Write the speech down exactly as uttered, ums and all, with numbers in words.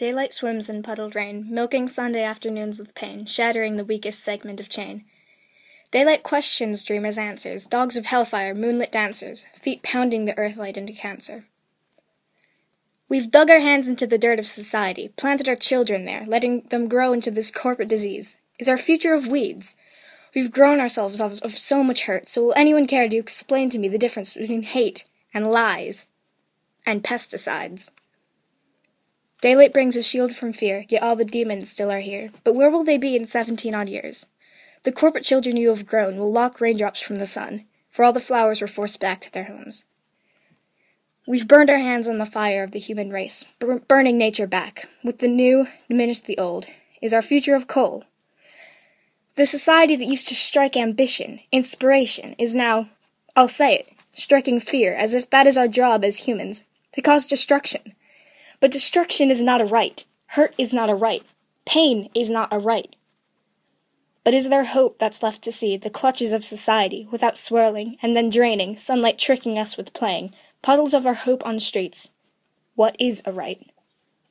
Daylight swims in puddled rain, milking Sunday afternoons with pain, shattering the weakest segment of chain. Daylight questions dreamers' answers, dogs of hellfire, moonlit dancers, feet pounding the earthlight into cancer. We've dug our hands into the dirt of society, planted our children there, letting them grow into this corporate disease. Is our future of weeds? We've grown ourselves of, of so much hurt, so will anyone care to explain to me the difference between hate and lies and pesticides? Daylight brings a shield from fear, yet all the demons still are here. But where will they be in seventeen-odd years? The corporate children you have grown will lock raindrops from the sun, for all the flowers were forced back to their homes. We've burned our hands on the fire of the human race, bur- burning nature back. With the new, diminish the old. Is our future of coal? The society that used to strike ambition, inspiration, is now, I'll say it, striking fear, as if that is our job as humans, to cause destruction. But destruction is not a right. Hurt is not a right. Pain is not a right. But is there hope that's left to see the clutches of society without swirling and then draining, sunlight tricking us with playing, puddles of our hope on streets? What is a right?